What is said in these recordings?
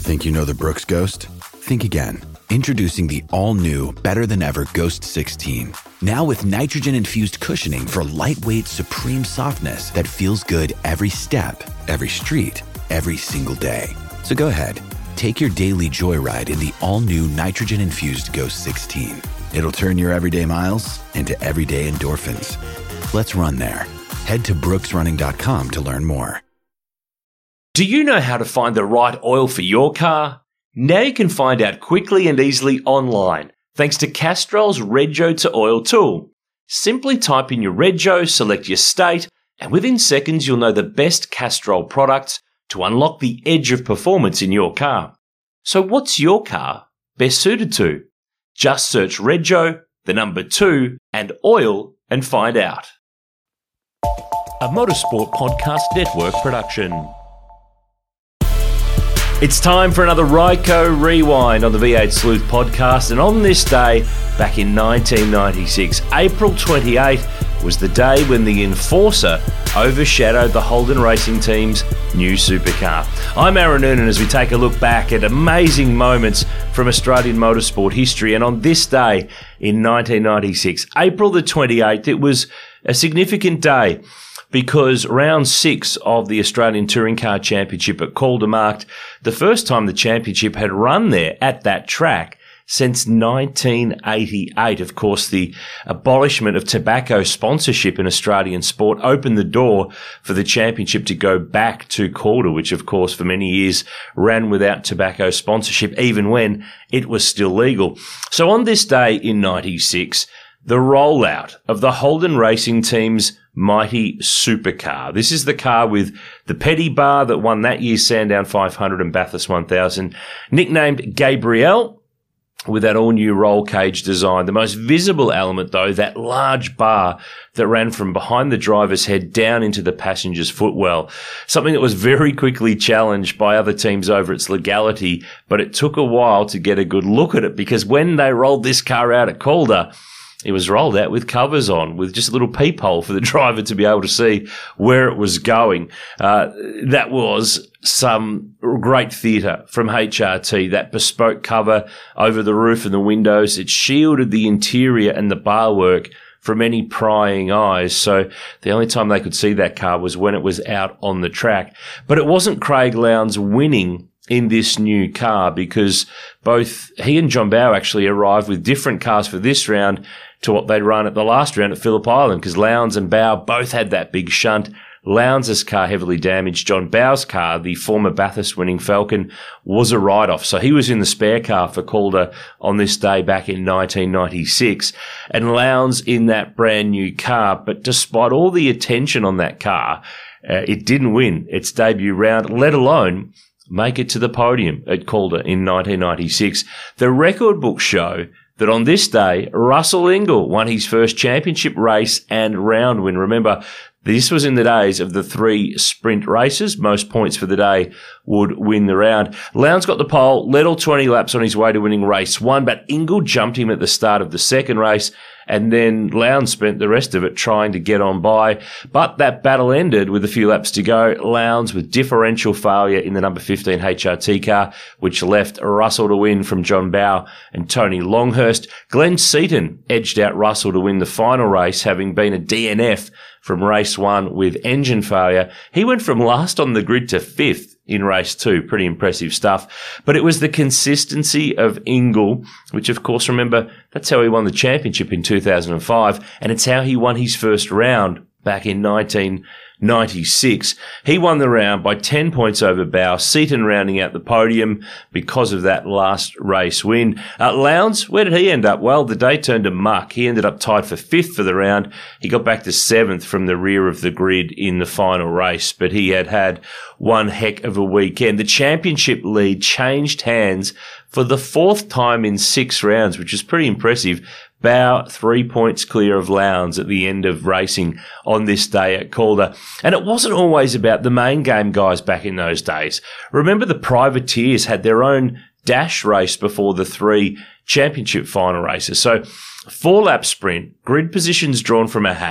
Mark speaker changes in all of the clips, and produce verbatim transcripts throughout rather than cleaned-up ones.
Speaker 1: Think you know the Brooks Ghost? Think again. Introducing the all-new, better-than-ever Ghost sixteen. Now with nitrogen-infused cushioning for lightweight, supreme softness that feels good every step, every street, every single day. So go ahead, take your daily joyride in the all-new nitrogen-infused Ghost sixteen. It'll turn your everyday miles into everyday endorphins. Let's run there. Head to brooks running dot com to learn more.
Speaker 2: Do you know how to find the right oil for your car? Now you can find out quickly and easily online, thanks to Castrol's Rego to Oil tool. Simply type in your Rego, select your state, and within seconds you'll know the best Castrol products to unlock the edge of performance in your car. So what's your car best suited to? Just search Rego, the number two, and oil and find out. A Motorsport Podcast Network production. It's time for another Ryco Rewind on the V eight Sleuth podcast, and on this day, back in nineteen ninety-six, April twenty-eighth, was the day when the Enforcer overshadowed the Holden Racing Team's new supercar. I'm Aaron Noonan as we take a look back at amazing moments from Australian motorsport history, and on this day in nineteen ninety-six, April the twenty-eighth, it was a significant day, because round six of the Australian Touring Car Championship at Calder marked the first time the championship had run there at that track since nineteen eighty-eight. Of course, the abolishment of tobacco sponsorship in Australian sport opened the door for the championship to go back to Calder, which of course for many years ran without tobacco sponsorship, even when it was still legal. So on this day in ninety-six, the rollout of the Holden Racing Team's mighty supercar. This is the car with the Petty bar that won that year's Sandown five hundred and Bathurst one thousand, nicknamed Gabrielle, with that all-new roll cage design. The most visible element, though, that large bar that ran from behind the driver's head down into the passenger's footwell. Something that was very quickly challenged by other teams over its legality, but it took a while to get a good look at it, because when they rolled this car out at Calder, it was rolled out with covers on, with just a little peephole for the driver to be able to see where it was going. Uh, that was some great theatre from H R T, that bespoke cover over the roof and the windows. It shielded the interior and the barwork from any prying eyes. So the only time they could see that car was when it was out on the track. But it wasn't Craig Lowndes winning in this new car, because both he and John Bowe actually arrived with different cars for this round to what they'd run at the last round at Phillip Island, because Lowndes and Bowe both had that big shunt. Lowndes' car heavily damaged. John Bowe's car, the former Bathurst winning Falcon, was a write-off. So he was in the spare car for Calder on this day back in nineteen ninety-six. And Lowndes in that brand new car. But despite all the attention on that car, uh, it didn't win its debut round, let alone make it to the podium at Calder in nineteen ninety-six. The record books show that on this day, Russell Ingall won his first championship race and round win. Remember, this was in the days of the three sprint races. Most points for the day would win the round. Lowndes got the pole, led all twenty laps on his way to winning race one, but Ingall jumped him at the start of the second race, and then Lowndes spent the rest of it trying to get on by. But that battle ended with a few laps to go. Lowndes with differential failure in the number fifteen H R T car, which left Russell to win from John Bowe and Tony Longhurst. Glenn Seaton edged out Russell to win the final race, having been a D N F from race one with engine failure. He went from last on the grid to fifth in race two. Pretty impressive stuff. But it was the consistency of Ingall, which of course, remember, that's how he won the championship in two thousand five, and it's how he won his first round back in nineteen ninety-six. He won the round by ten points over Bowe, Seaton rounding out the podium because of that last race win. Uh, Lowndes, where did he end up? Well, the day turned to muck. He ended up tied for fifth for the round. He got back to seventh from the rear of the grid in the final race, but he had had one heck of a weekend. The championship lead changed hands for the fourth time in six rounds, which is pretty impressive. Bowe three points clear of Lowndes at the end of racing on this day at Calder. And it wasn't always about the main game guys back in those days. Remember, the privateers had their own dash race before the three championship final races. So four-lap sprint, grid positions drawn from a hat,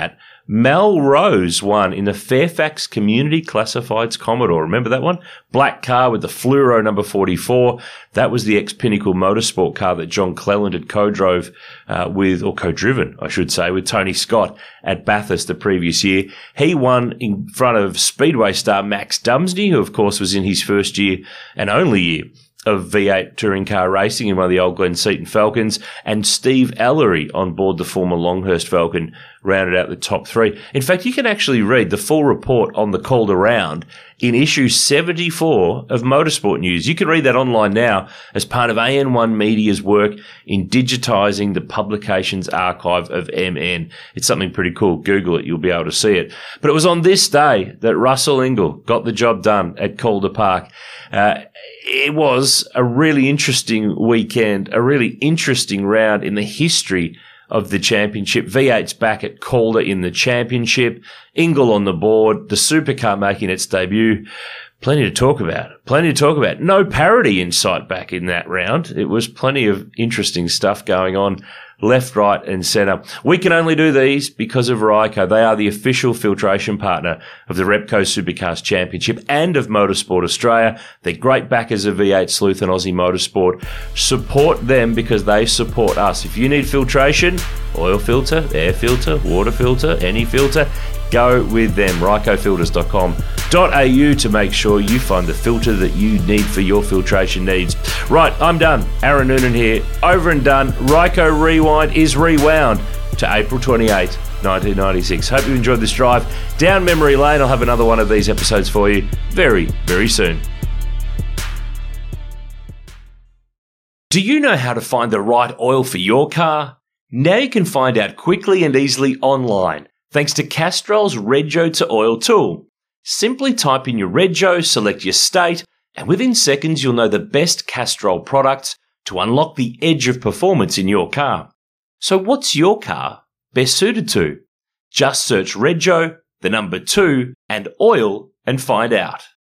Speaker 2: Mel Rose won in the Fairfax Community Classifieds Commodore. Remember that one? Black car with the fluoro number forty-four. That was the ex-Pinnacle Motorsport car that John Cleland had co-drove uh, with, or co-driven, I should say, with Tony Scott at Bathurst the previous year. He won in front of Speedway star Max Dumsney, who of course was in his first year and only year of V eight touring car racing in one of the old Glen Seton Falcons, and Steve Ellery on board the former Longhurst Falcon rounded out the top three. In fact, you can actually read the full report on the Calder round in issue seventy-four of Motorsport News. You can read that online now as part of A N one Media's work in digitising the publications archive of M N. It's something pretty cool. Google it, you'll be able to see it. But it was on this day that Russell Ingall got the job done at Calder Park. Uh, it was a really interesting weekend, a really interesting round in the history of the championship. V eight's back at Calder in the championship. Ingall on the board, the supercar making its debut. Plenty to talk about. Plenty to talk about. No parity in sight back in that round. It was plenty of interesting stuff going on left, right and centre. We can only do these because of Ryco. They are the official filtration partner of the Repco Supercars Championship and of Motorsport Australia. They're great backers of V eight Sleuth and Aussie Motorsport. Support them because they support us. If you need filtration, oil filter, air filter, water filter, any filter, go with them. ryco filters dot com dot a u to make sure you find the filter that you need for your filtration needs. Right, I'm done. Aaron Noonan here. Over and done. Ryco Rewind is rewound to April twenty-eighth, nineteen ninety-six. Hope you enjoyed this drive down memory lane. I'll have another one of these episodes for you very, very soon. Do you know how to find the right oil for your car? Now you can find out quickly and easily online, thanks to Castrol's Rego to Oil tool. Simply type in your Rego, select your state, and within seconds you'll know the best Castrol products to unlock the edge of performance in your car. So what's your car best suited to? Just search Rego, the number two, and oil and find out.